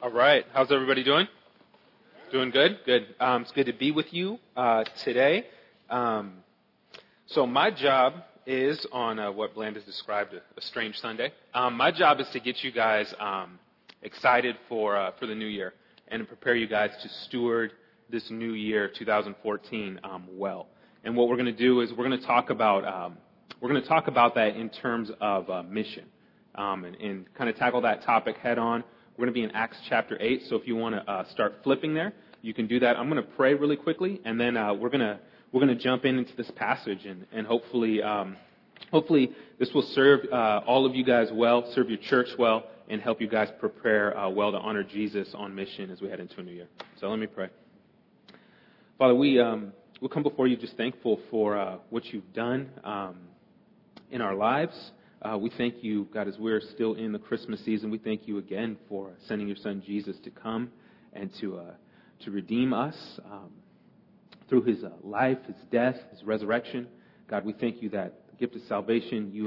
All right. How's everybody doing? Doing good? Good. It's good to be with you today. So my job is on what Bland has described a strange Sunday. My job is to get you guys excited for the new year and to prepare you guys to steward this new year, 2014, well. And what we're going to do is we're going to talk about that in terms of mission and kind of tackle that topic head on. We're going to be in Acts chapter 8, so if you want to start flipping there, you can do that. I'm going to pray really quickly, and then we're going to jump into this passage, and hopefully this will serve all of you guys well, serve your church well, and help you guys prepare well to honor Jesus on mission as we head into a new year. So let me pray. Father, we'll come before you just thankful for what you've done in our lives. We thank you, God, as we're still in the Christmas season. We thank you again for sending your son Jesus to come and to redeem us through his life, his death, his resurrection. God, we thank you that the gift of salvation you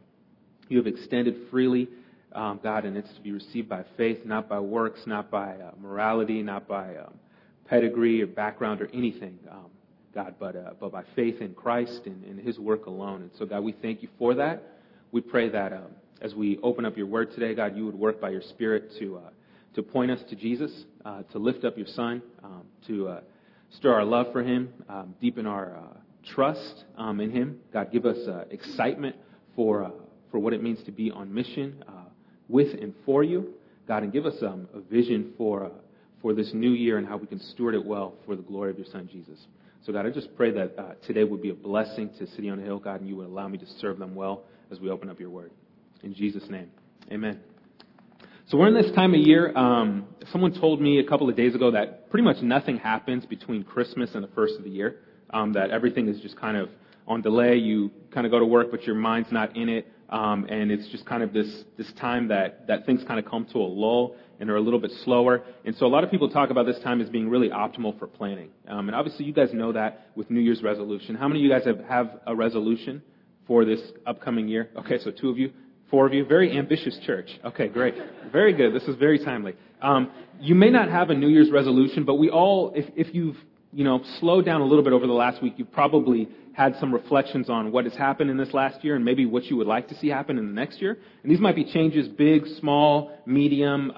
have extended freely, God, and it's to be received by faith, not by works, not by morality, not by pedigree or background or anything, God, but by faith in Christ and in his work alone. And so, God, we thank you for that. We pray that as we open up your word today, God, you would work by your Spirit to point us to Jesus, to lift up your Son, to stir our love for him, deepen our trust in him. God, give us excitement for what it means to be on mission with and for you, God, and give us a vision for this new year and how we can steward it well for the glory of your Son, Jesus. So, God, I just pray that today would be a blessing to City on a Hill, God, and you would allow me to serve them well as we open up your word. In Jesus' name, amen. So we're in this time of year. Someone told me a couple of days ago that pretty much nothing happens between Christmas and the first of the year, that everything is just kind of on delay. You kind of go to work, but your mind's not in it, and it's just kind of this time that things kind of come to a lull and are a little bit slower. And so a lot of people talk about this time as being really optimal for planning. And obviously you guys know that with New Year's resolution. How many of you guys have a resolution for this upcoming year? Okay, so 2 of you, 4 of you. Very ambitious church. Okay, great. Very good. This is very timely. You may not have a New Year's resolution, but we all, if you've slowed down a little bit over the last week, you've probably had some reflections on what has happened in this last year and maybe what you would like to see happen in the next year. And these might be changes, big, small, medium,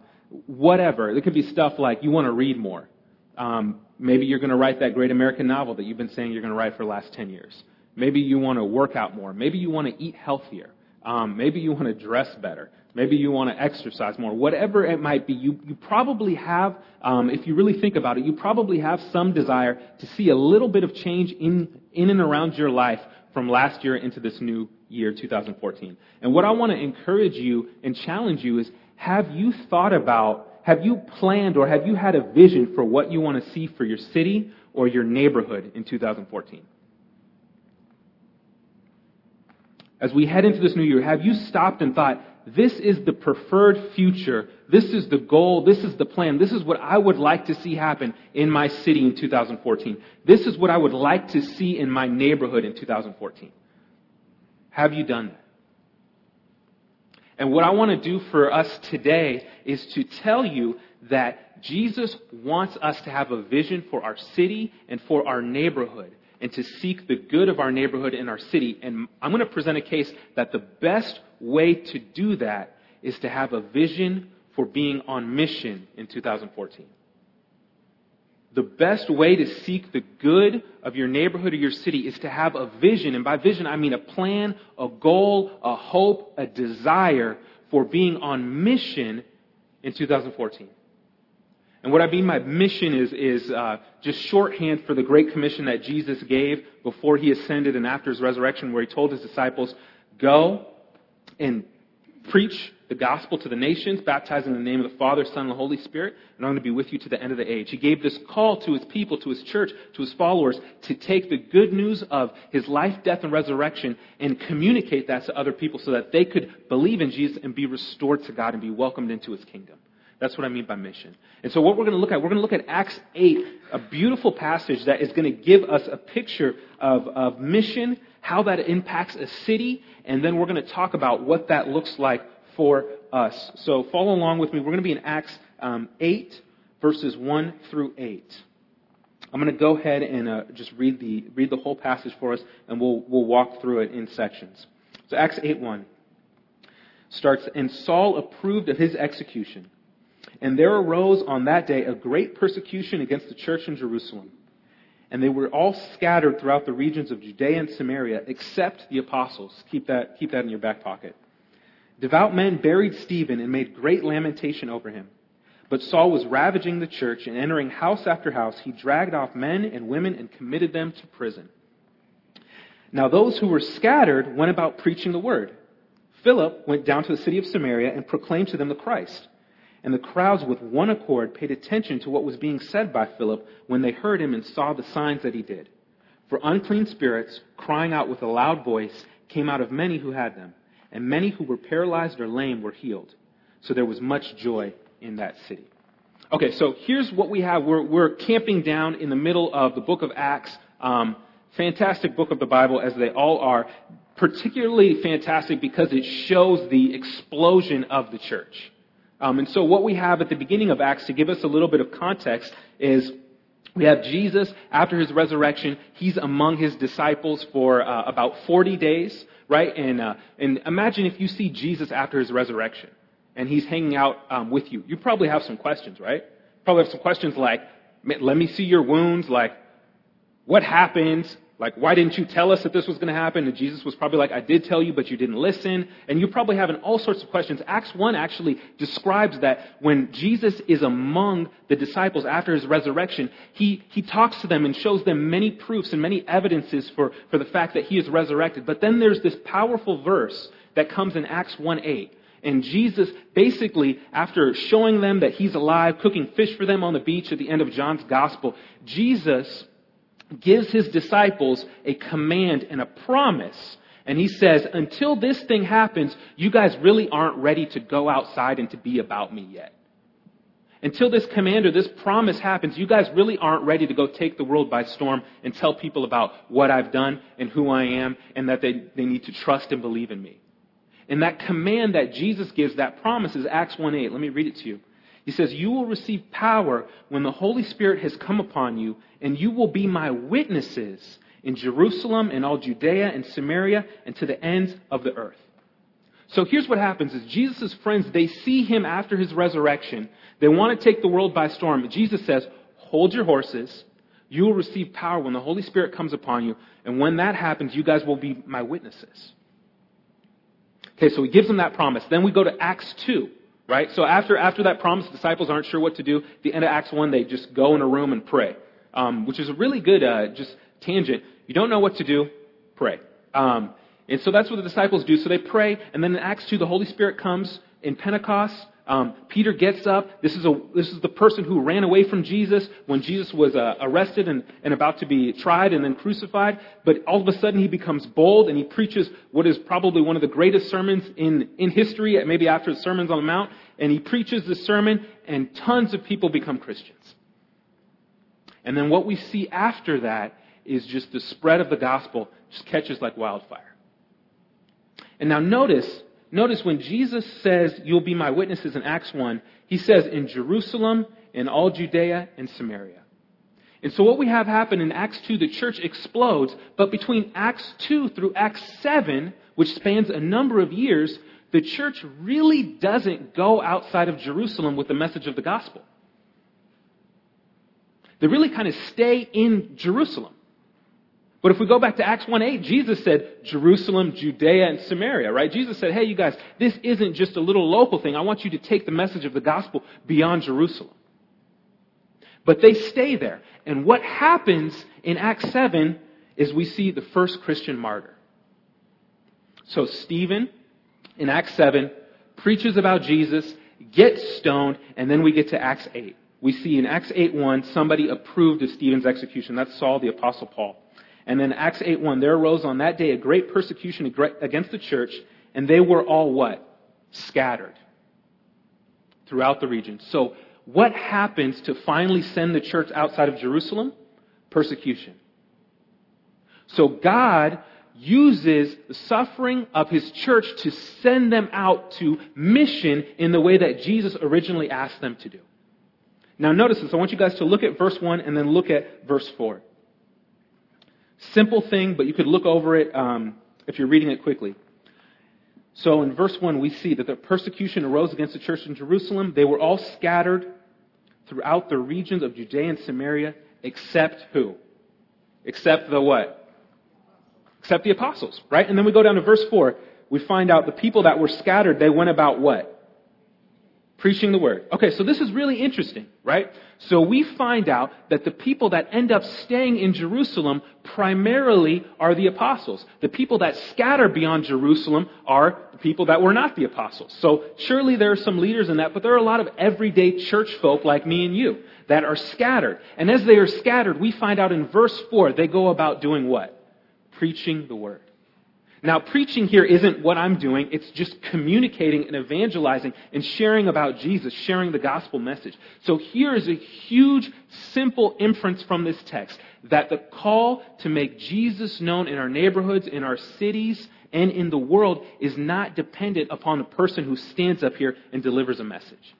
whatever. It could be stuff like you want to read more. Maybe you're going to write that great American novel that you've been saying you're going to write for the last 10 years. Maybe you want to work out more. Maybe you want to eat healthier. Maybe you want to dress better. Maybe you want to exercise more. Whatever it might be, you probably have, if you really think about it, you probably have some desire to see a little bit of change in and around your life from last year into this new year, 2014. And what I want to encourage you and challenge you is, have you planned or have you had a vision for what you want to see for your city or your neighborhood in 2014? As we head into this new year, have you stopped and thought, this is the preferred future, this is the goal, this is the plan, this is what I would like to see happen in my city in 2014. This is what I would like to see in my neighborhood in 2014. Have you done that? And what I want to do for us today is to tell you that Jesus wants us to have a vision for our city and for our neighborhood, and to seek the good of our neighborhood and our city. And I'm going to present a case that the best way to do that is to have a vision for being on mission in 2014. The best way to seek the good of your neighborhood or your city is to have a vision. And by vision, I mean a plan, a goal, a hope, a desire for being on mission in 2014. And what I mean by mission is just shorthand for the Great Commission that Jesus gave before he ascended and after his resurrection, where he told his disciples, go and preach the gospel to the nations, baptizing in the name of the Father, Son, and the Holy Spirit, and I'm going to be with you to the end of the age. He gave this call to his people, to his church, to his followers, to take the good news of his life, death, and resurrection and communicate that to other people so that they could believe in Jesus and be restored to God and be welcomed into his kingdom. That's what I mean by mission. And so what we're going to look at Acts 8, a beautiful passage that is going to give us a picture of mission, how that impacts a city, and then we're going to talk about what that looks like for us. So follow along with me. We're going to be in Acts 8, verses 1 through 8. I'm going to go ahead and just read the whole passage for us, and we'll walk through it in sections. So Acts 8:1 starts, "And Saul approved of his execution. And there arose on that day a great persecution against the church in Jerusalem. And they were all scattered throughout the regions of Judea and Samaria, except the apostles." Keep that in your back pocket. "Devout men buried Stephen and made great lamentation over him. But Saul was ravaging the church, and entering house after house, he dragged off men and women and committed them to prison. Now those who were scattered went about preaching the word. Philip went down to the city of Samaria and proclaimed to them the Christ. And the crowds with one accord paid attention to what was being said by Philip when they heard him and saw the signs that he did. For unclean spirits, crying out with a loud voice, came out of many who had them, and many who were paralyzed or lame were healed. So there was much joy in that city." Okay, so here's what we have. We're camping down in the middle of the book of Acts. Fantastic book of the Bible, as they all are. Particularly fantastic because it shows the explosion of the church. And so what we have at the beginning of Acts, to give us a little bit of context, is we have Jesus after his resurrection. He's among his disciples for about 40 days, right? And imagine if you see Jesus after his resurrection and he's hanging out with you. You probably have some questions, right? Probably have some questions like, "Let me see your wounds." Like, "What happened?" Like, "Why didn't you tell us that this was going to happen?" And Jesus was probably like, "I did tell you, but you didn't listen." And you're probably having all sorts of questions. Acts 1 actually describes that when Jesus is among the disciples after his resurrection, he talks to them and shows them many proofs and many evidences for the fact that he is resurrected. But then there's this powerful verse that comes in Acts 1:8. And Jesus, basically, after showing them that he's alive, cooking fish for them on the beach at the end of John's gospel, Jesus gives his disciples a command and a promise. And he says, until this thing happens, you guys really aren't ready to go outside and to be about me yet. Until this command or this promise happens, you guys really aren't ready to go take the world by storm and tell people about what I've done and who I am and that they need to trust and believe in me. And that command that Jesus gives, that promise, is Acts 1:8. Let me read it to you. He says, "You will receive power when the Holy Spirit has come upon you, and you will be my witnesses in Jerusalem and all Judea and Samaria and to the ends of the earth." So here's what happens is Jesus' friends, they see him after his resurrection. They want to take the world by storm. But Jesus says, "Hold your horses. You will receive power when the Holy Spirit comes upon you. And when that happens, you guys will be my witnesses." Okay, so he gives them that promise. Then we go to Acts 2. Right? So after that promise, the disciples aren't sure what to do. At the end of Acts 1, they just go in a room and pray, which is a really good just tangent. You don't know what to do, pray. And so that's what the disciples do. So they pray, and then in Acts 2, the Holy Spirit comes in Pentecost. Peter gets up. This is the person who ran away from Jesus when Jesus was arrested and about to be tried and then crucified. But all of a sudden he becomes bold and he preaches what is probably one of the greatest sermons in history, maybe after the Sermons on the Mount. And he preaches this sermon and tons of people become Christians. And then what we see after that is just the spread of the gospel just catches like wildfire. And now notice when Jesus says, "You'll be my witnesses" in Acts 1, he says, "in Jerusalem, in all Judea and Samaria." And so what we have happen in Acts 2, the church explodes, but between Acts 2 through Acts 7, which spans a number of years, the church really doesn't go outside of Jerusalem with the message of the gospel. They really kind of stay in Jerusalem. But if we go back to Acts 1:8, Jesus said, Jerusalem, Judea, and Samaria, right? Jesus said, "Hey, you guys, this isn't just a little local thing. I want you to take the message of the gospel beyond Jerusalem." But they stay there. And what happens in Acts 7 is we see the first Christian martyr. So Stephen, in Acts 7, preaches about Jesus, gets stoned, and then we get to Acts 8. We see in Acts 8:1, somebody approved of Stephen's execution. That's Saul, the Apostle Paul. And then Acts 8:1, there arose on that day a great persecution against the church, and they were all what? Scattered throughout the region. So what happens to finally send the church outside of Jerusalem? Persecution. So God uses the suffering of his church to send them out to mission in the way that Jesus originally asked them to do. Now notice this. I want you guys to look at verse 1 and then look at verse 4. Simple thing, but you could look over it if you're reading it quickly. So in verse 1, we see that the persecution arose against the church in Jerusalem. They were all scattered throughout the regions of Judea and Samaria, except who? Except the what? Except the apostles, right? And then we go down to verse 4. We find out the people that were scattered, they went about what? Preaching the word. Okay, so this is really interesting, right? So we find out that the people that end up staying in Jerusalem primarily are the apostles. The people that scatter beyond Jerusalem are the people that were not the apostles. So surely there are some leaders in that, but there are a lot of everyday church folk like me and you that are scattered. And as they are scattered, we find out in verse 4, they go about doing what? Preaching the word. Now, preaching here isn't what I'm doing. It's just communicating and evangelizing and sharing about Jesus, sharing the gospel message. So here is a huge, simple inference from this text that the call to make Jesus known in our neighborhoods, in our cities, and in the world is not dependent upon the person who stands up here and delivers a message.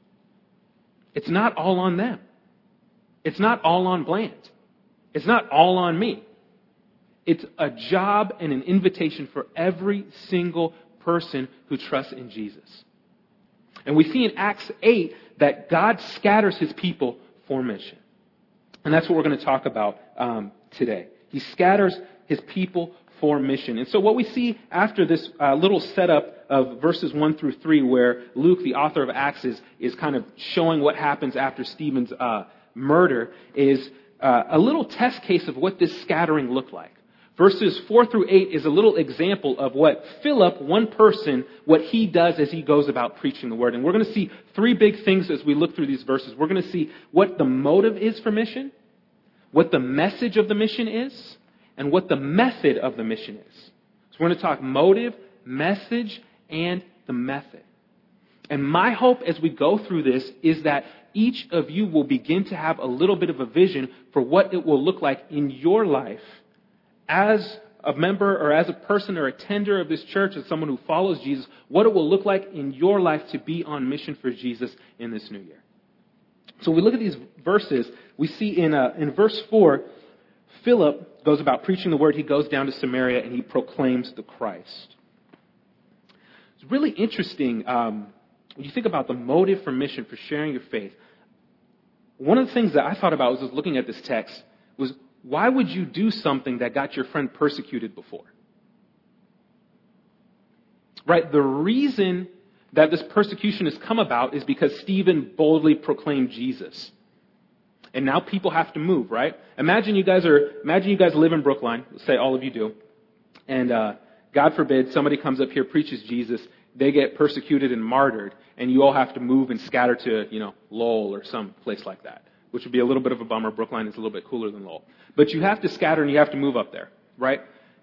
It's not all on them. It's not all on Bland. It's not all on me. It's a job and an invitation for every single person who trusts in Jesus. And we see in Acts 8 that God scatters his people for mission. And that's what we're going to talk about today. He scatters his people for mission. And so what we see after this little setup of verses 1 through 3, where Luke, the author of Acts, is kind of showing what happens after Stephen's murder, is a little test case of what this scattering looked like. Verses 4 through 8 is a little example of what Philip, one person, what he does as he goes about preaching the word. And we're going to see three big things as we look through these verses. We're going to see what the motive is for mission, what the message of the mission is, and what the method of the mission is. So we're going to talk motive, message, and the method. And my hope as we go through this is that each of you will begin to have a little bit of a vision for what it will look like in your life as a member or as a person or a tender of this church, as someone who follows Jesus, what it will look like in your life to be on mission for Jesus in this new year. So we look at these verses. We see in verse 4, Philip goes about preaching the word. He goes down to Samaria and he proclaims the Christ. It's really interesting when you think about the motive for mission, for sharing your faith. One of the things that I thought about was looking at this text was, why would you do something that got your friend persecuted before? Right? The reason that this persecution has come about is because Stephen boldly proclaimed Jesus. And now people have to move, right? Imagine you guys live in Brookline, let's say all of you do, and God forbid somebody comes up here, preaches Jesus, they get persecuted and martyred, and you all have to move and scatter to, Lowell or some place like that, which would be a little bit of a bummer. Brookline is a little bit cooler than Lowell. But you have to scatter and you have to move up there, right?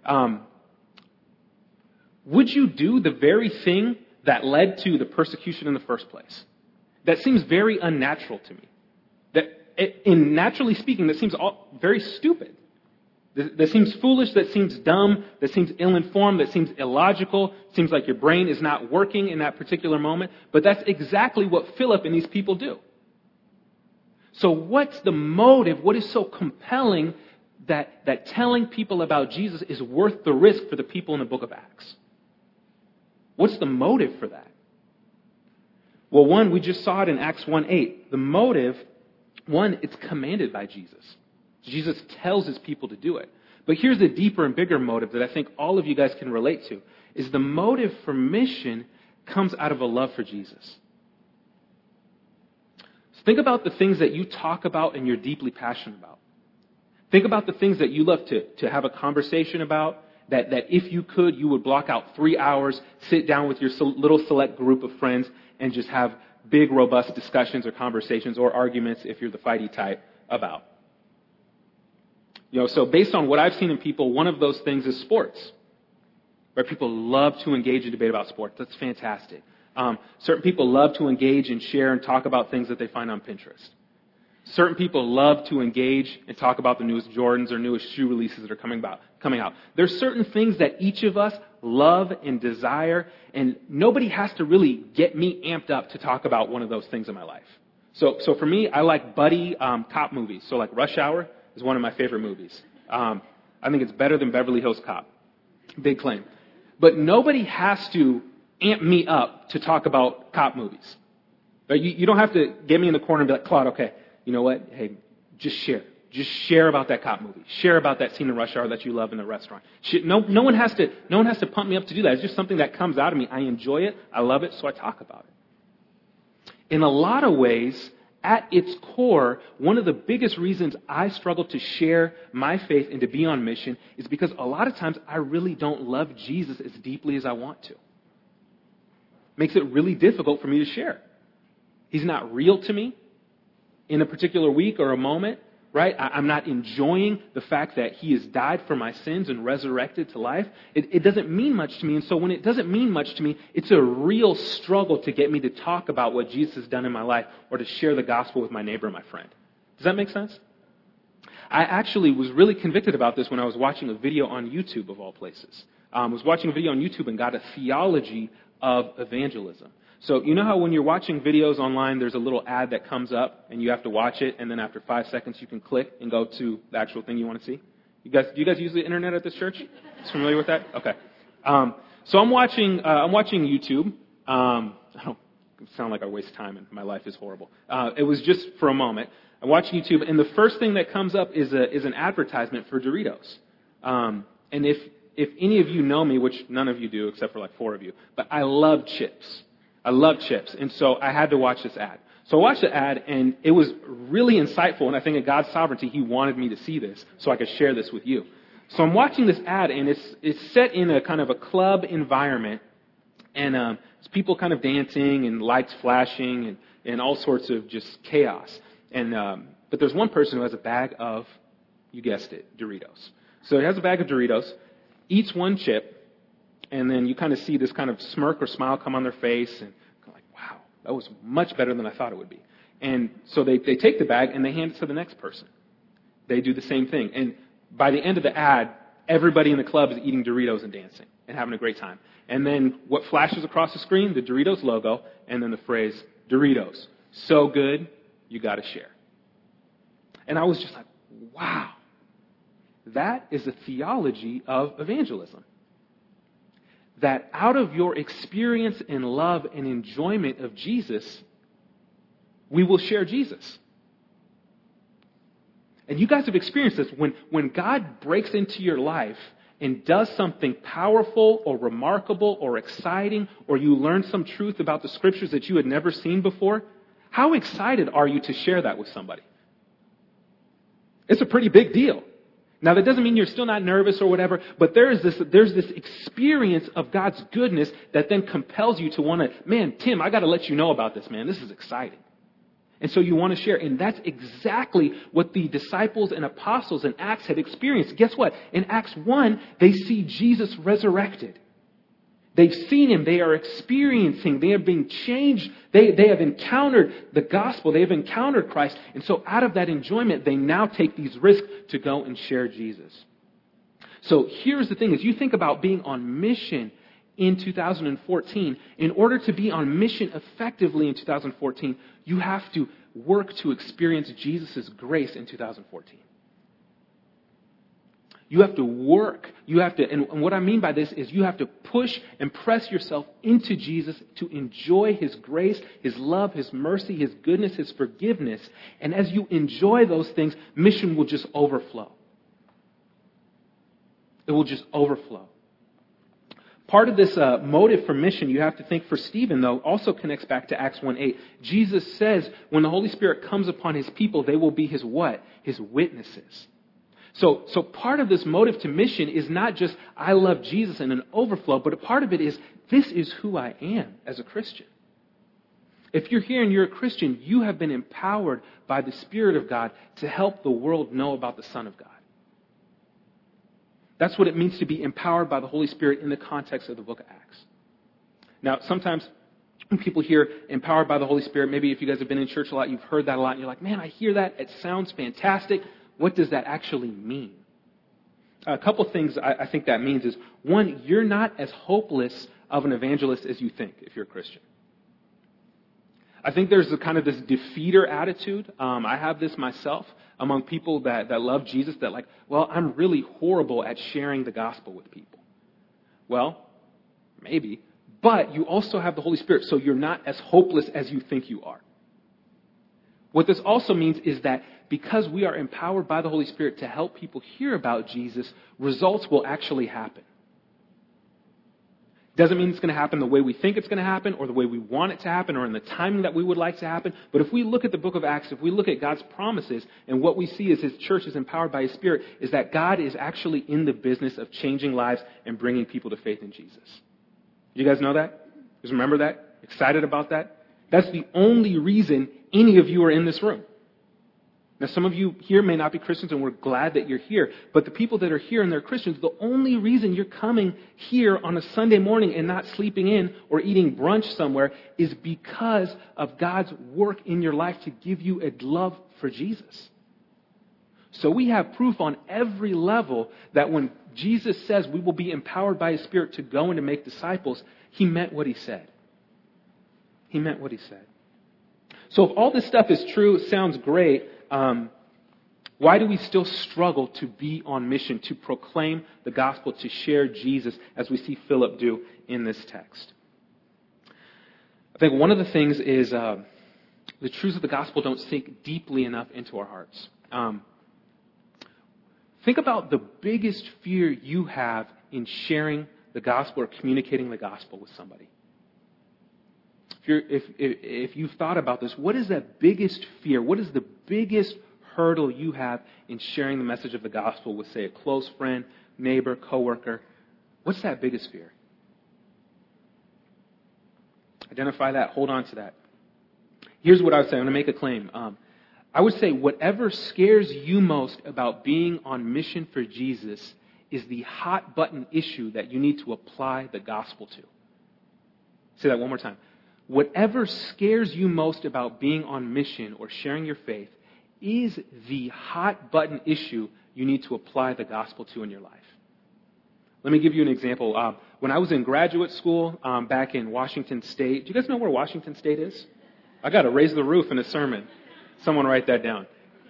Would you do the very thing that led to the persecution in the first place? That seems very unnatural to me. Naturally speaking, that seems very stupid. That seems foolish, that seems dumb, that seems ill-informed, that seems illogical, seems like your brain is not working in that particular moment. But that's exactly what Philip and these people do. So what's the motive? What is so compelling that telling people about Jesus is worth the risk for the people in the book of Acts? What's the motive for that? Well, one, we just saw it in Acts 1:8. The motive, one, it's commanded by Jesus. Jesus tells his people to do it. But here's a deeper and bigger motive that I think all of you guys can relate to, is the motive for mission comes out of a love for Jesus. Think about the things that you talk about and you're deeply passionate about. Think about the things that you love to have a conversation about, that if you could, you would block out 3 hours, sit down with your little select group of friends, and just have big, robust discussions or conversations or arguments, if you're the fighty type, about. So based on what I've seen in people, one of those things is sports. Where people love to engage in debate about sports. That's fantastic. Certain people love to engage and share and talk about things that they find on Pinterest. Certain people love to engage and talk about the newest Jordans or newest shoe releases that are coming out. There's certain things that each of us love and desire, and nobody has to really get me amped up to talk about one of those things in my life. So for me, I like buddy cop movies. So like Rush Hour is one of my favorite movies. I think it's better than Beverly Hills Cop. Big claim. But nobody has to amp me up to talk about cop movies. Right? You don't have to get me in the corner and be like, Claude, okay, you know what? Hey, just share. Just share about that cop movie. Share about that scene in Rush Hour that you love in the restaurant. No one has to pump me up to do that. It's just something that comes out of me. I enjoy it. I love it, so I talk about it. In a lot of ways, at its core, one of the biggest reasons I struggle to share my faith and to be on mission is because a lot of times I really don't love Jesus as deeply as I want to. Makes it really difficult for me to share. He's not real to me in a particular week or a moment, right? I'm not enjoying the fact that he has died for my sins and resurrected to life. It doesn't mean much to me. And so when it doesn't mean much to me, it's a real struggle to get me to talk about what Jesus has done in my life or to share the gospel with my neighbor and my friend. Does that make sense? I actually was really convicted about this when I was watching a video on YouTube, of all places. I was watching a video on YouTube and got a theology of evangelism. So you know how when you're watching videos online, there's a little ad that comes up and you have to watch it, and then after 5 seconds you can click and go to the actual thing you want to see? Do you guys use the internet at this church? Is familiar with that? Okay. So I'm watching YouTube. I don't sound like I waste time and my life is horrible. It was just for a moment. I'm watching YouTube, and the first thing that comes up is an advertisement for Doritos. And if any of you know me, which none of you do except for like 4 of you, but I love chips. I love chips. And so I had to watch this ad. So I watched the ad, and it was really insightful, and I think in God's sovereignty, he wanted me to see this so I could share this with you. So I'm watching this ad, and it's set in a kind of a club environment, and it's people kind of dancing and lights flashing and all sorts of just chaos. But there's one person who has a bag of, you guessed it, Doritos. So he has a bag of Doritos, eats one chip, and then you kind of see this kind of smirk or smile come on their face, and I'm like, wow, that was much better than I thought it would be. And so they take the bag and they hand it to the next person. They do the same thing. And by the end of the ad, everybody in the club is eating Doritos and dancing and having a great time. And then what flashes across the screen? The Doritos logo, and then the phrase, Doritos, so good, you got to share. And I was just like, wow, that is the theology of evangelism. That out of your experience and love and enjoyment of Jesus, we will share Jesus. And you guys have experienced this. When God breaks into your life and does something powerful or remarkable or exciting, or you learn some truth about the scriptures that you had never seen before, how excited are you to share that with somebody? It's a pretty big deal. Now, that doesn't mean you're still not nervous or whatever, but there's this experience of God's goodness that then compels you to want to, man, Tim, I got to let you know about this, man. This is exciting. And so you want to share. And that's exactly what the disciples and apostles in Acts had experienced. Guess what? In Acts 1, they see Jesus resurrected. They've seen him. They are experiencing. They are being changed. They have encountered the gospel. They have encountered Christ. And so out of that enjoyment, they now take these risks to go and share Jesus. So here's the thing. As you think about being on mission in 2014, in order to be on mission effectively in 2014, you have to work to experience Jesus' grace in 2014. You have to work. And what I mean by this is you have to push and press yourself into Jesus to enjoy his grace, his love, his mercy, his goodness, his forgiveness. And as you enjoy those things, mission will just overflow. It will just overflow. Part of this motive for mission, you have to think for Stephen, though, also connects back to Acts 1:8. Jesus says when the Holy Spirit comes upon his people, they will be his what? His witnesses. So part of this motive to mission is not just, I love Jesus and an overflow, but a part of it is, this is who I am as a Christian. If you're here and you're a Christian, you have been empowered by the Spirit of God to help the world know about the Son of God. That's what it means to be empowered by the Holy Spirit in the context of the book of Acts. Now, sometimes people hear empowered by the Holy Spirit. Maybe if you guys have been in church a lot, you've heard that a lot, and you're like, man, I hear that. It sounds fantastic. What does that actually mean? A couple things I think that means is, one, you're not as hopeless of an evangelist as you think if you're a Christian. I think there's kind of this defeater attitude. I have this myself among people that love Jesus, that like, well, I'm really horrible at sharing the gospel with people. Well, maybe. But you also have the Holy Spirit, so you're not as hopeless as you think you are. What this also means is that because we are empowered by the Holy Spirit to help people hear about Jesus, results will actually happen. Doesn't mean it's going to happen the way we think it's going to happen or the way we want it to happen or in the timing that we would like to happen. But if we look at the book of Acts, if we look at God's promises, and what we see is His church is empowered by His Spirit, is that God is actually in the business of changing lives and bringing people to faith in Jesus. You guys know that? You guys remember that? Excited about that? That's the only reason any of you are in this room. Now, some of you here may not be Christians, and we're glad that you're here. But the people that are here and they're Christians, the only reason you're coming here on a Sunday morning and not sleeping in or eating brunch somewhere is because of God's work in your life to give you a love for Jesus. So we have proof on every level that when Jesus says we will be empowered by His Spirit to go and to make disciples, He meant what He said. He meant what He said. So if all this stuff is true, sounds great, why do we still struggle to be on mission, to proclaim the gospel, to share Jesus, as we see Philip do in this text? I think one of the things is the truths of the gospel don't sink deeply enough into our hearts. Think about the biggest fear you have in sharing the gospel or communicating the gospel with somebody. If you've thought about this, what is that biggest fear? What is the biggest hurdle you have in sharing the message of the gospel with, say, a close friend, neighbor, coworker? What's that biggest fear? Identify that. Hold on to that. Here's what I would say. I'm going to make a claim. I would say whatever scares you most about being on mission for Jesus is the hot button issue that you need to apply the gospel to. Say that one more time. Whatever scares you most about being on mission or sharing your faith is the hot button issue you need to apply the gospel to in your life. Let me give you an example. When I was in graduate school back in Washington State, do you guys know where Washington State is? I got to raise the roof in a sermon. Someone write that down.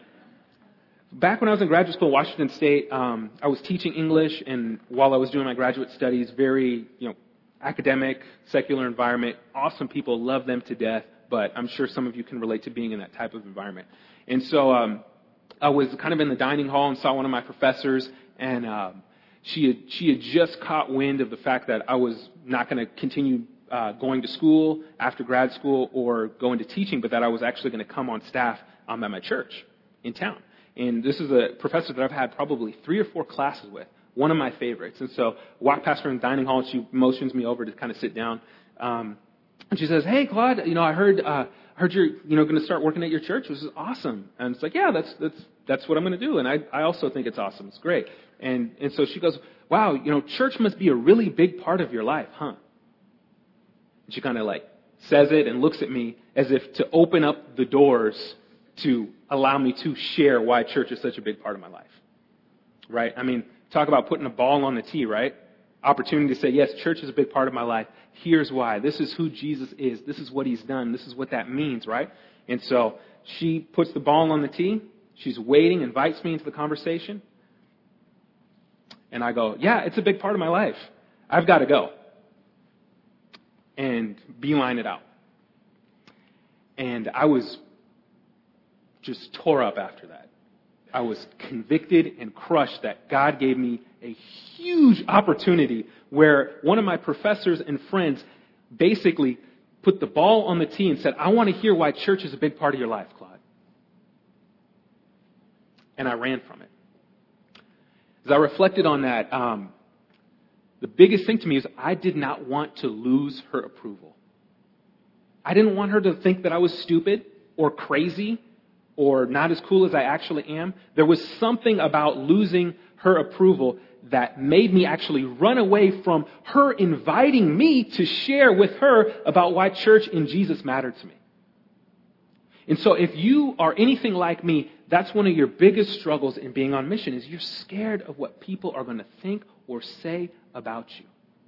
Back when I was in graduate school in Washington State, I was teaching English, and while I was doing my graduate studies, very, academic, secular environment, awesome people, love them to death, but I'm sure some of you can relate to being in that type of environment. And so I was kind of in the dining hall and saw one of my professors, and she had just caught wind of the fact that I was not going to continue going to school after grad school or go into teaching, but that I was actually going to come on staff at my church in town. And this is a professor that I've had probably 3 or 4 classes with, one of my favorites. And so I walk past her in the dining hall, and she motions me over to kind of sit down. And she says, "Hey, Claude, I heard you're going to start working at your church. This is awesome." And it's like, "Yeah, that's what I'm going to do." And I also think it's awesome. It's great. And so she goes, "Wow, church must be a really big part of your life, huh?" And she kind of says it and looks at me as if to open up the doors to allow me to share why church is such a big part of my life. Right? I mean, talk about putting a ball on the tee, right? Opportunity to say, yes, church is a big part of my life. Here's why. This is who Jesus is. This is what He's done. This is what that means, right? And so she puts the ball on the tee. She's waiting, invites me into the conversation. And I go, yeah, it's a big part of my life. I've got to go. And beeline it out. And I was just tore up after that. I was convicted and crushed that God gave me a huge opportunity where one of my professors and friends basically put the ball on the tee and said, "I want to hear why church is a big part of your life, Claude." And I ran from it. As I reflected on that, the biggest thing to me is I did not want to lose her approval. I didn't want her to think that I was stupid or crazy or not as cool as I actually am. There was something about losing her approval that made me actually run away from her inviting me to share with her about why church and Jesus mattered to me. And so if you are anything like me, that's one of your biggest struggles in being on mission, is you're scared of what people are going to think or say about you.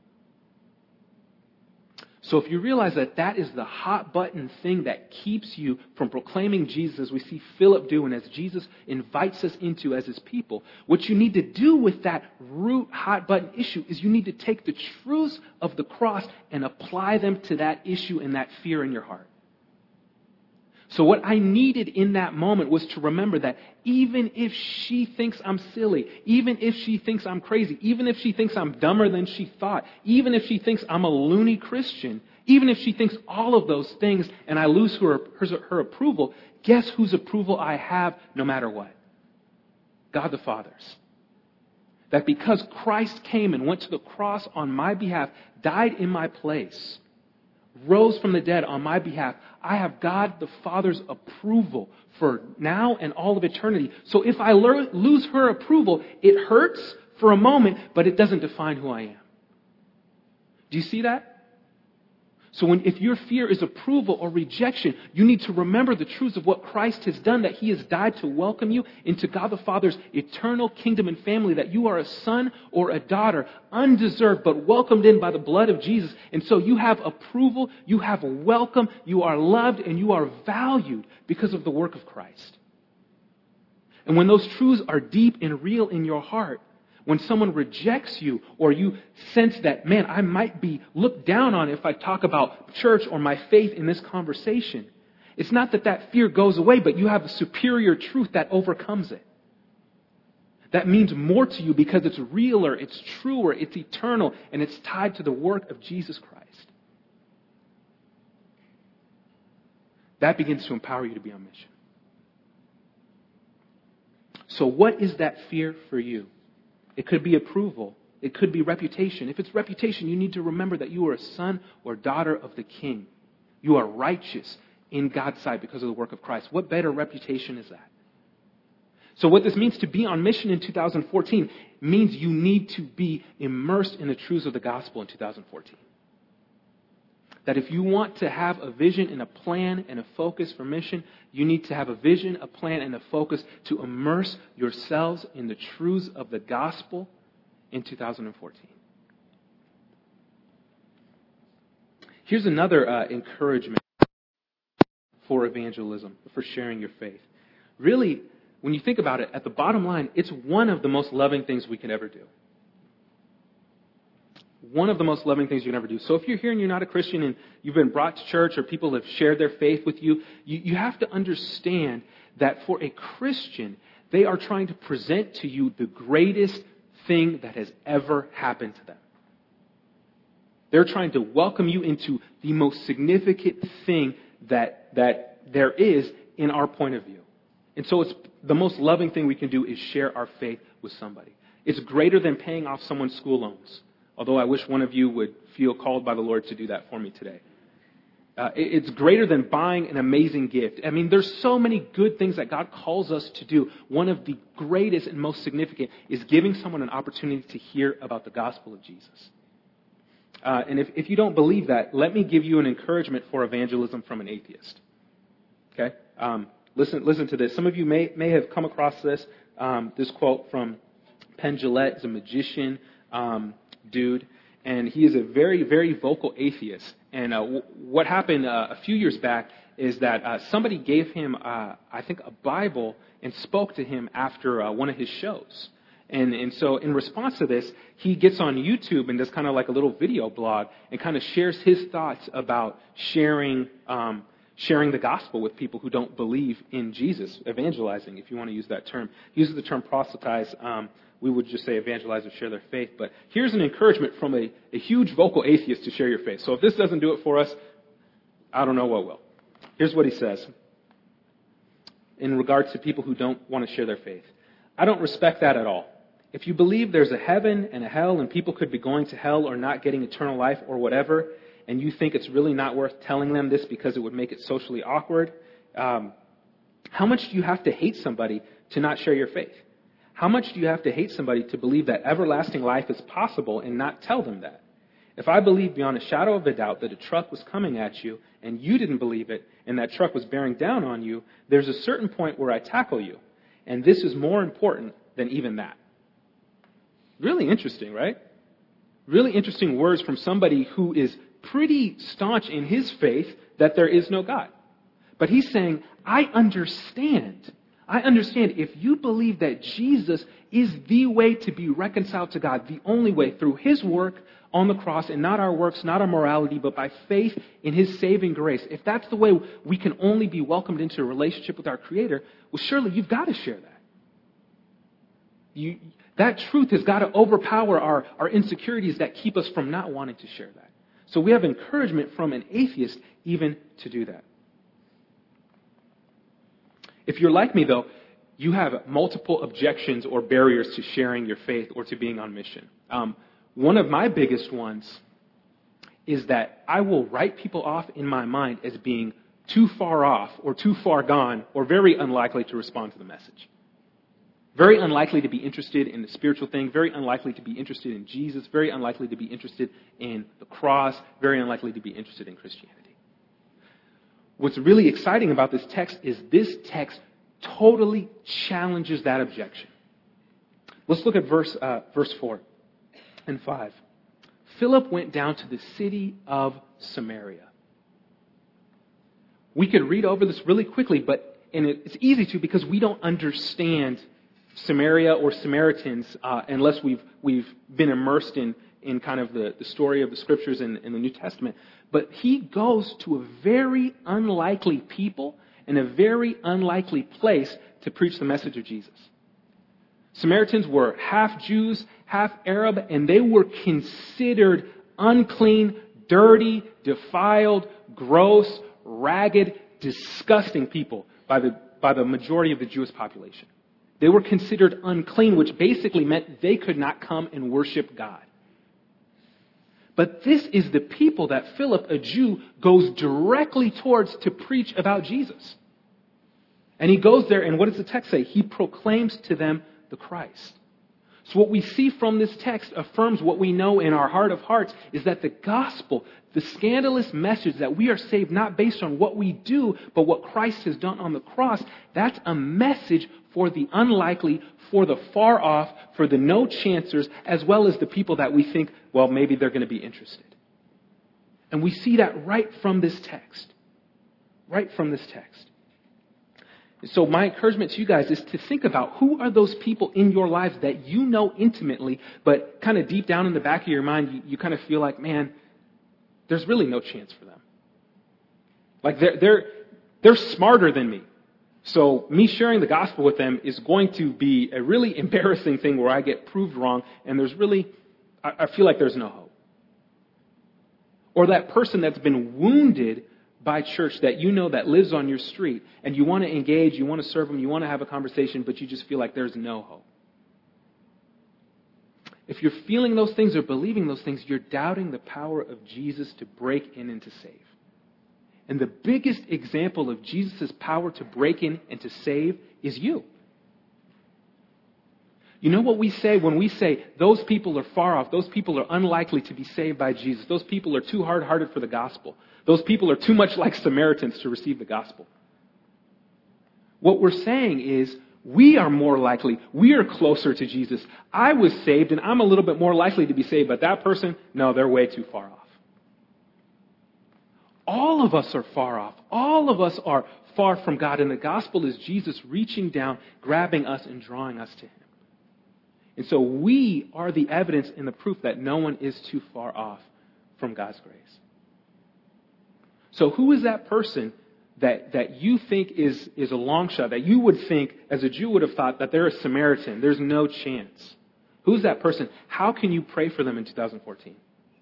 So if you realize that that is the hot button thing that keeps you from proclaiming Jesus, as we see Philip do and as Jesus invites us into as his people, what you need to do with that root hot button issue is you need to take the truths of the cross and apply them to that issue and that fear in your heart. So what I needed in that moment was to remember that even if she thinks I'm silly, even if she thinks I'm crazy, even if she thinks I'm dumber than she thought, even if she thinks I'm a loony Christian, even if she thinks all of those things and I lose her approval, guess whose approval I have no matter what? God the Father's. That because Christ came and went to the cross on my behalf, died in my place, rose from the dead on my behalf, I have God the Father's approval for now and all of eternity. So if I lose her approval, it hurts for a moment, but it doesn't define who I am. Do you see that? So if your fear is approval or rejection, you need to remember the truths of what Christ has done, that he has died to welcome you into God the Father's eternal kingdom and family, that you are a son or a daughter, undeserved but welcomed in by the blood of Jesus. And so you have approval, you have welcome, you are loved, and you are valued because of the work of Christ. And when those truths are deep and real in your heart, when someone rejects you or you sense that, man, I might be looked down on if I talk about church or my faith in this conversation, it's not that fear goes away, but you have a superior truth that overcomes it. That means more to you because it's realer, it's truer, it's eternal, and it's tied to the work of Jesus Christ. That begins to empower you to be on mission. So what is that fear for you? It could be approval. It could be reputation. If it's reputation, you need to remember that you are a son or daughter of the King. You are righteous in God's sight because of the work of Christ. What better reputation is that? So what this means to be on mission in 2014 means you need to be immersed in the truths of the gospel in 2014. That if you want to have a vision and a plan and a focus for mission, you need to have a vision, a plan, and a focus to immerse yourselves in the truths of the gospel in 2014. Here's another encouragement for evangelism, for sharing your faith. Really, when you think about it, at the bottom line, it's one of the most loving things we can ever do. One of the most loving things you can ever do. So if you're here and you're not a Christian and you've been brought to church or people have shared their faith with you, you have to understand that for a Christian, they are trying to present to you the greatest thing that has ever happened to them. They're trying to welcome you into the most significant thing that there is in our point of view. And so it's the most loving thing we can do is share our faith with somebody. It's greater than paying off someone's school loans. Although I wish one of you would feel called by the Lord to do that for me today. It's greater than buying an amazing gift. I mean, there's so many good things that God calls us to do. One of the greatest and most significant is giving someone an opportunity to hear about the gospel of Jesus. And if you don't believe that, let me give you an encouragement for evangelism from an atheist. Okay? Listen to this. Some of you may have come across this quote from Penn Jillette. He's a magician. Dude, and he is a very, very vocal atheist. And what happened a few years back is that somebody gave him, I think, a Bible and spoke to him after one of his shows. And so in response to this, he gets on YouTube and does kind of like a little video blog and kind of shares his thoughts about sharing the gospel with people who don't believe in Jesus, evangelizing, if you want to use that term. He uses the term proselytize. We would just say evangelize or share their faith. But here's an encouragement from a huge vocal atheist to share your faith. So if this doesn't do it for us, I don't know what will. Here's what he says in regards to people who don't want to share their faith. I don't respect that at all. If you believe there's a heaven and a hell and people could be going to hell or not getting eternal life or whatever, and you think it's really not worth telling them this because it would make it socially awkward, How much do you have to hate somebody to not share your faith? How much do you have to hate somebody to believe that everlasting life is possible and not tell them that? If I believed beyond a shadow of a doubt that a truck was coming at you and you didn't believe it and that truck was bearing down on you, there's a certain point where I tackle you. And this is more important than even that. Really interesting, right? Really interesting words from somebody who is pretty staunch in his faith that there is no God. But he's saying, I understand if you believe that Jesus is the way to be reconciled to God, the only way through his work on the cross and not our works, not our morality, but by faith in his saving grace. If that's the way we can only be welcomed into a relationship with our Creator, well, surely you've got to share that. That truth has got to overpower our insecurities that keep us from not wanting to share that. So we have encouragement from an atheist even to do that. If you're like me, though, you have multiple objections or barriers to sharing your faith or to being on mission. One of my biggest ones is that I will write people off in my mind as being too far off or too far gone or very unlikely to respond to the message. Very unlikely to be interested in the spiritual thing, very unlikely to be interested in Jesus, very unlikely to be interested in the cross, very unlikely to be interested in Christianity. What's really exciting about this text is this text totally challenges that objection. Let's look at verse 4 and 5. Philip went down to the city of Samaria. We could read over this really quickly, and it's easy to because we don't understand Samaria or Samaritans unless we've been immersed in kind of the story of the Scriptures in the New Testament. But he goes to a very unlikely people and a very unlikely place to preach the message of Jesus. Samaritans were half Jews, half Arab, and they were considered unclean, dirty, defiled, gross, ragged, disgusting people by the majority of the Jewish population. They were considered unclean, which basically meant they could not come and worship God. But this is the people that Philip, a Jew, goes directly towards to preach about Jesus. And he goes there, and what does the text say? He proclaims to them the Christ. So what we see from this text affirms what we know in our heart of hearts is that the gospel, the scandalous message that we are saved not based on what we do, but what Christ has done on the cross, that's a message for the unlikely, for the far off, for the no chancers, as well as the people that we think, well, maybe they're going to be interested. And we see that right from this text. Right from this text. So my encouragement to you guys is to think about who are those people in your lives that you know intimately, but kind of deep down in the back of your mind, you kind of feel like, man, there's really no chance for them. Like they're smarter than me. So me sharing the gospel with them is going to be a really embarrassing thing where I get proved wrong, and I feel like there's no hope. Or that person that's been wounded by church that you know that lives on your street, and you want to engage, you want to serve them, you want to have a conversation, but you just feel like there's no hope. If you're feeling those things or believing those things, you're doubting the power of Jesus to break in and to save. And the biggest example of Jesus' power to break in and to save is you. You know what we say when we say those people are far off, those people are unlikely to be saved by Jesus, those people are too hard-hearted for the gospel, those people are too much like Samaritans to receive the gospel. What we're saying is we are more likely, we are closer to Jesus. I was saved and I'm a little bit more likely to be saved, but that person, no, they're way too far off. All of us are far off. All of us are far from God, and the gospel is Jesus reaching down, grabbing us, and drawing us to Him. And so we are the evidence and the proof that no one is too far off from God's grace. So who is that person that you think is a long shot, that you would think, as a Jew would have thought, that they're a Samaritan, there's no chance? Who's that person? How can you pray for them in 2014?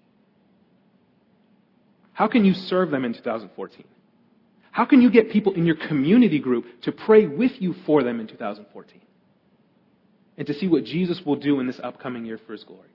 How can you serve them in 2014? How can you get people in your community group to pray with you for them in 2014? And to see what Jesus will do in this upcoming year for His glory.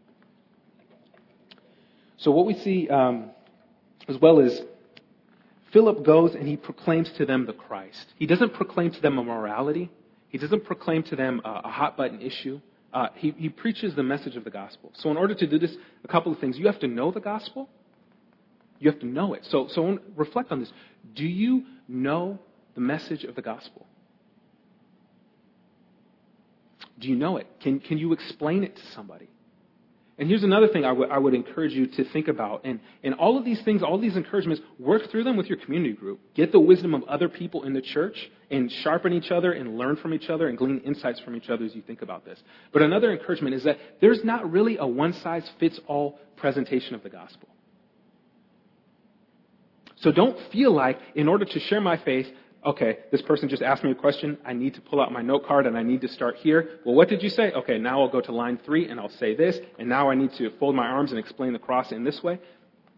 So what we see, as well as Philip goes and he proclaims to them the Christ. He doesn't proclaim to them a morality. He doesn't proclaim to them a hot-button issue. He preaches the message of the gospel. So in order to do this, a couple of things. You have to know the gospel. You have to know it. So reflect on this. Do you know the message of the gospel? Do you know it? Can you explain it to somebody? And here's another thing I would encourage you to think about. And all of these things, all these encouragements, work through them with your community group. Get the wisdom of other people in the church and sharpen each other and learn from each other and glean insights from each other as you think about this. But another encouragement is that there's not really a one-size-fits-all presentation of the gospel. So don't feel like in order to share my faith, okay, this person just asked me a question. I need to pull out my note card and I need to start here. Well, what did you say? Okay, now I'll go to line 3 and I'll say this. And now I need to fold my arms and explain the cross in this way.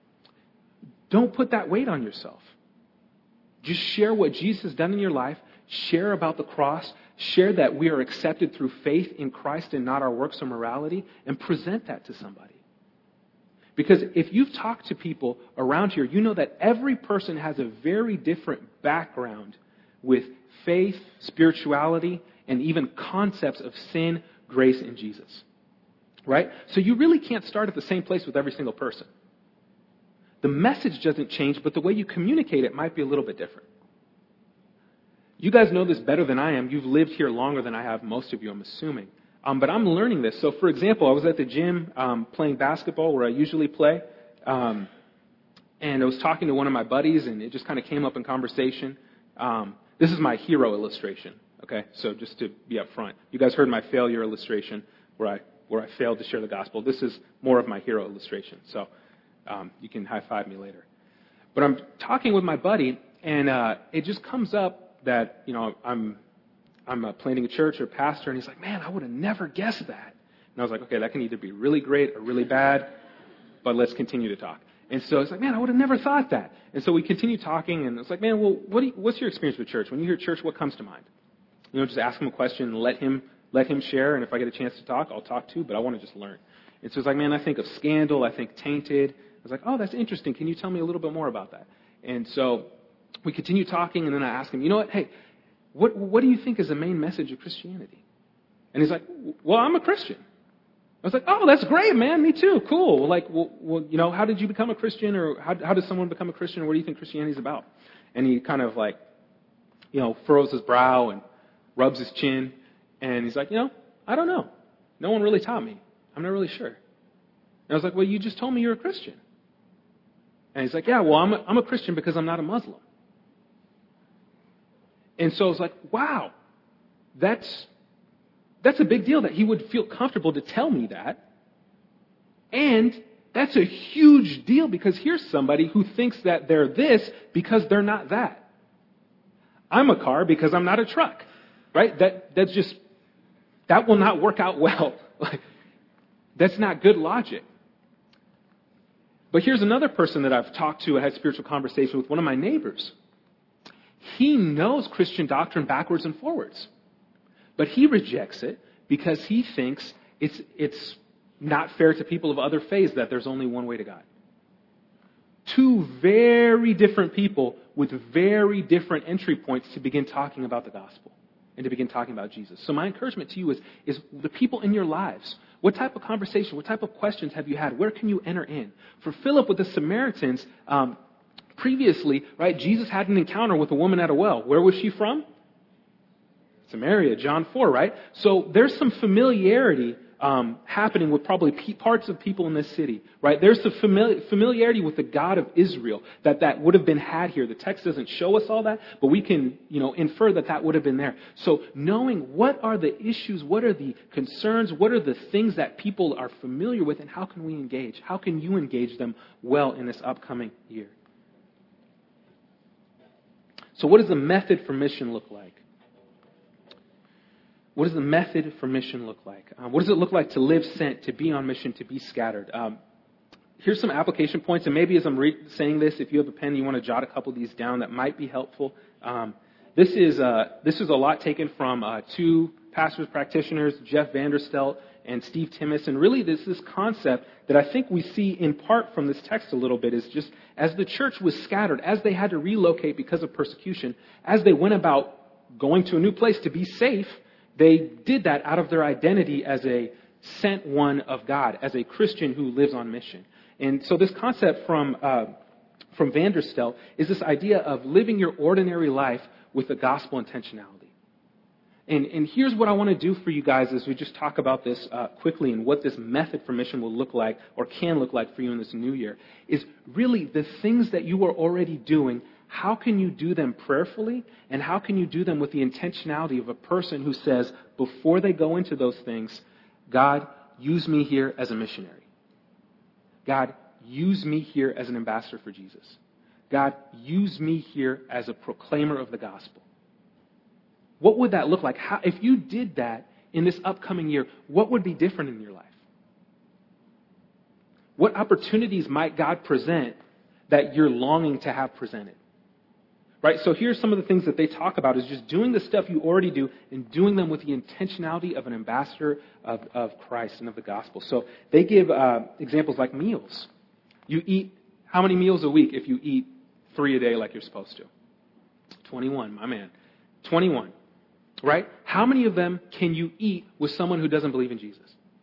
Don't put that weight on yourself. Just share what Jesus has done in your life. Share about the cross. Share that we are accepted through faith in Christ and not our works or morality. And present that to somebody. Because if you've talked to people around here, you know that every person has a very different background with faith, spirituality, and even concepts of sin, grace, and Jesus. Right? So you really can't start at the same place with every single person. The message doesn't change, but the way you communicate it might be a little bit different. You guys know this better than I am. You've lived here longer than I have, most of you, I'm assuming. But I'm learning this. So, for example, I was at the gym playing basketball where I usually play. And I was talking to one of my buddies, and it just kind of came up in conversation. This is my hero illustration, okay? So just to be up front. You guys heard my failure illustration where I failed to share the gospel. This is more of my hero illustration. So you can high-five me later. But I'm talking with my buddy, and it just comes up that, you know, I'm planting a church or pastor, and he's like, man, I would have never guessed that. And I was like, okay, that can either be really great or really bad, but let's continue to talk. And so it's like, man, I would have never thought that. And so we continue talking, and it's like, man, well, what's your experience with church? When you hear church, what comes to mind? You know, just ask him a question and let him share, and if I get a chance to talk, I'll talk too, but I want to just learn. And so it's like, man, I think of Scandal, I think Tainted. I was like, oh, that's interesting. Can you tell me a little bit more about that? And so we continue talking, and then I ask him, you know what, hey, what do you think is the main message of Christianity? And he's like, well, I'm a Christian. I was like, oh, that's great, man. Me too. Cool. Like, well, you know, how did you become a Christian? Or how does someone become a Christian? Or what do you think Christianity is about? And he kind of like, you know, furrows his brow and rubs his chin. And he's like, you know, I don't know. No one really taught me. I'm not really sure. And I was like, well, you just told me you're a Christian. And he's like, yeah, well, I'm a Christian because I'm not a Muslim. And so I was like, wow, that's a big deal that he would feel comfortable to tell me that. And that's a huge deal because here's somebody who thinks that they're this because they're not that. I'm a car because I'm not a truck, right? That will not work out well. Like, that's not good logic. But here's another person that I've talked to and had spiritual conversation with, one of my neighbors. He knows Christian doctrine backwards and forwards. But he rejects it because he thinks it's not fair to people of other faiths that there's only one way to God. Two very different people with very different entry points to begin talking about the gospel and to begin talking about Jesus. So my encouragement to you is the people in your lives. What type of conversation, what type of questions have you had? Where can you enter in? For Philip with the Samaritans, previously, right, Jesus had an encounter with a woman at a well. Where was she from? Samaria, John 4, right? So there's some familiarity happening with probably parts of people in this city, right? There's some familiarity with the God of Israel that would have been had here. The text doesn't show us all that, but we can, infer that would have been there. So knowing what are the issues, what are the concerns, what are the things that people are familiar with, and how can we engage? How can you engage them well in this upcoming year? So what does the method for mission look like? What does the method for mission look like? What does it look like to live sent, to be on mission, to be scattered? Here's some application points, and maybe as I'm saying this, if you have a pen, you want to jot a couple of these down, that might be helpful. This is a lot taken from two pastors, practitioners, Jeff Vanderstelt and Steve Timmis. And really this concept that I think we see in part from this text a little bit is just as the church was scattered, as they had to relocate because of persecution, as they went about going to a new place to be safe, they did that out of their identity as a sent one of God, as a Christian who lives on mission. And so this concept from Vanderstelt is this idea of living your ordinary life with a gospel intentionality. And here's what I want to do for you guys as we just talk about this quickly and what this method for mission will look like or can look like for you in this new year is really the things that you are already doing. How can you do them prayerfully, and how can you do them with the intentionality of a person who says before they go into those things, God, use me here as a missionary. God, use me here as an ambassador for Jesus. God, use me here as a proclaimer of the gospel. What would that look like? If you did that in this upcoming year, what would be different in your life? What opportunities might God present that you're longing to have presented? Right? So here's some of the things that they talk about is just doing the stuff you already do and doing them with the intentionality of an ambassador of Christ and of the gospel. So they give examples like meals. You eat how many meals a week if you eat 3 a day like you're supposed to? 21, my man. 21. Right? How many of them can you eat with someone who doesn't believe in Jesus?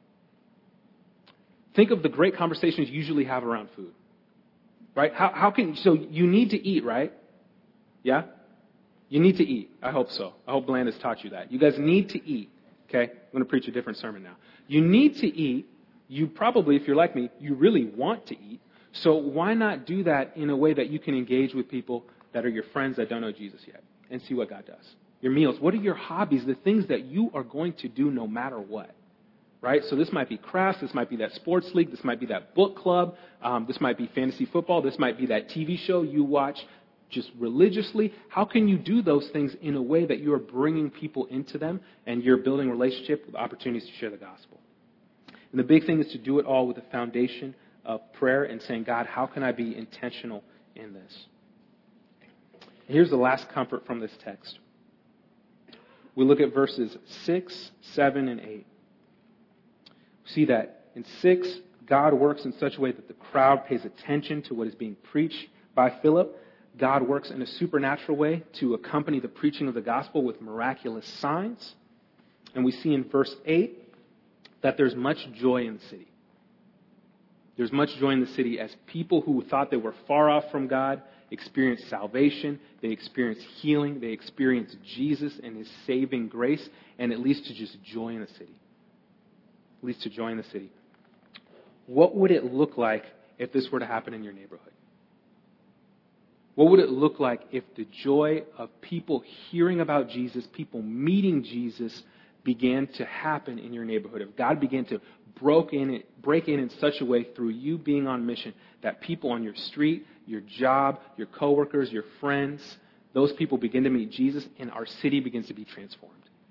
Think of the great conversations you usually have around food. Right? So you need to eat, right? Yeah? You need to eat. I hope so. I hope Bland has taught you that. You guys need to eat. Okay? I'm going to preach a different sermon now. You need to eat. You probably, if you're like me, you really want to eat. So why not do that in a way that you can engage with people that are your friends that don't know Jesus yet and see what God does? Your meals. What are your hobbies? The things that you are going to do no matter what. Right? So this might be crafts. This might be that sports league. This might be that book club. This might be fantasy football. This might be that TV show you watch just religiously. How can you do those things in a way that you are bringing people into them and you're building a relationship with opportunities to share the gospel? And the big thing is to do it all with a foundation of prayer and saying, God, how can I be intentional in this? And here's the last comfort from this text. We look at verses 6, 7, and 8. We see that in 6, God works in such a way that the crowd pays attention to what is being preached by Philip. God works in a supernatural way to accompany the preaching of the gospel with miraculous signs. And we see in verse 8 that there's much joy in the city. There's much joy in the city as people who thought they were far off from God experience salvation, they experience healing, they experience Jesus and His saving grace, and it leads to just joy in the city. It leads to joy in the city. What would it look like if this were to happen in your neighborhood? What would it look like if the joy of people hearing about Jesus, people meeting Jesus, began to happen in your neighborhood? If God began to break in such a way through you being on mission that people on your street, your job, your coworkers, your friends, those people begin to meet Jesus and our city begins to be transformed.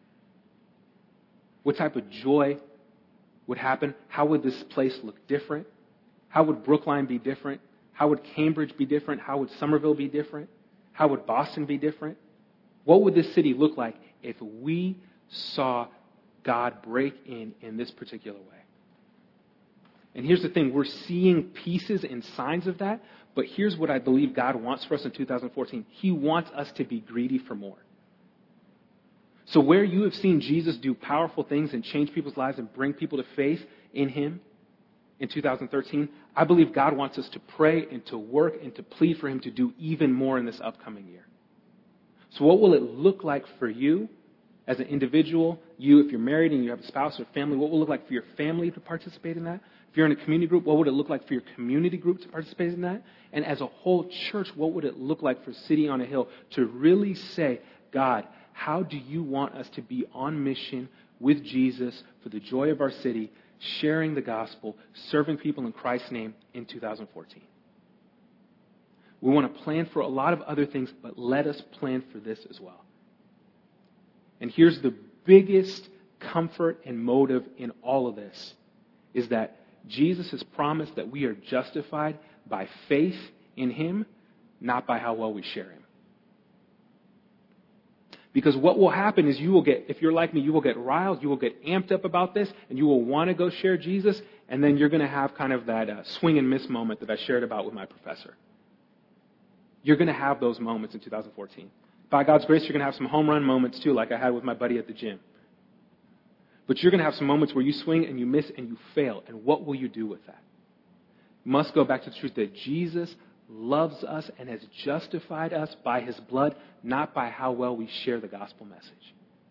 What type of joy would happen? How would this place look different? How would Brookline be different? How would Cambridge be different? How would Somerville be different? How would Boston be different? What would this city look like if we saw God break in this particular way? And here's the thing, we're seeing pieces and signs of that, but here's what I believe God wants for us in 2014. He wants us to be greedy for more. So where you have seen Jesus do powerful things and change people's lives and bring people to faith in Him in 2013, I believe God wants us to pray and to work and to plead for Him to do even more in this upcoming year. So what will it look like for you as an individual? You, if you're married and you have a spouse or family, what will it look like for your family to participate in that? If you're in a community group, what would it look like for your community group to participate in that? And as a whole church, what would it look like for City on a Hill to really say, God, how do you want us to be on mission with Jesus for the joy of our city, sharing the gospel, serving people in Christ's name in 2014? We want to plan for a lot of other things, but let us plan for this as well. And here's the biggest comfort and motive in all of this, is that Jesus has promised that we are justified by faith in Him, not by how well we share Him. Because what will happen is if you're like me, you will get riled, you will get amped up about this, and you will want to go share Jesus, and then you're going to have kind of that swing and miss moment that I shared about with my professor. You're going to have those moments in 2014. By God's grace, you're going to have some home run moments too, like I had with my buddy at the gym. But you're going to have some moments where you swing and you miss and you fail. And what will you do with that? You must go back to the truth that Jesus loves us and has justified us by his blood, not by how well we share the gospel message.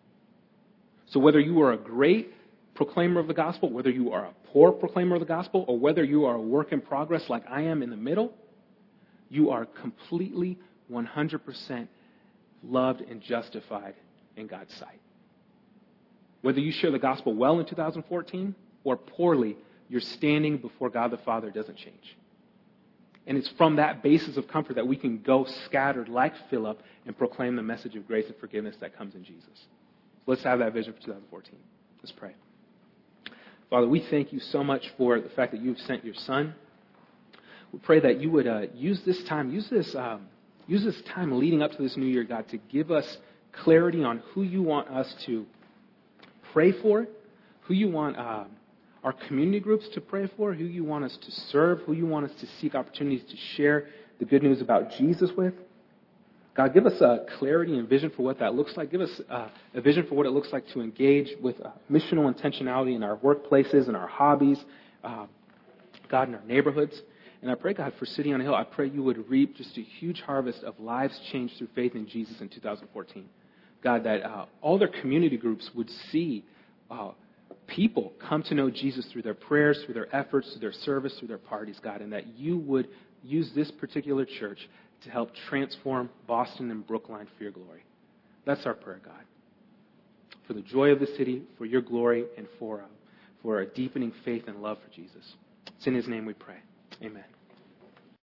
So whether you are a great proclaimer of the gospel, whether you are a poor proclaimer of the gospel, or whether you are a work in progress like I am in the middle, you are completely, 100% loved and justified in God's sight. Whether you share the gospel well in 2014 or poorly, your standing before God the Father doesn't change. And it's from that basis of comfort that we can go scattered like Philip and proclaim the message of grace and forgiveness that comes in Jesus. So let's have that vision for 2014. Let's pray. Father, we thank you so much for the fact that you've sent your Son. We pray that you would use this time leading up to this new year, God, to give us clarity on who you want us to pray for, who you want our community groups to pray for, who you want us to serve, who you want us to seek opportunities to share the good news about Jesus with. God, give us a clarity and vision for what that looks like. Give us a vision for what it looks like to engage with missional intentionality in our workplaces and our hobbies, God, in our neighborhoods. And I pray, God, for City on a Hill, I pray you would reap just a huge harvest of lives changed through faith in Jesus in 2014. God, that all their community groups would see people come to know Jesus through their prayers, through their efforts, through their service, through their parties, God, and that you would use this particular church to help transform Boston and Brookline for your glory. That's our prayer, God. For the joy of the city, for your glory, and for a deepening faith and love for Jesus. It's in his name we pray. Amen.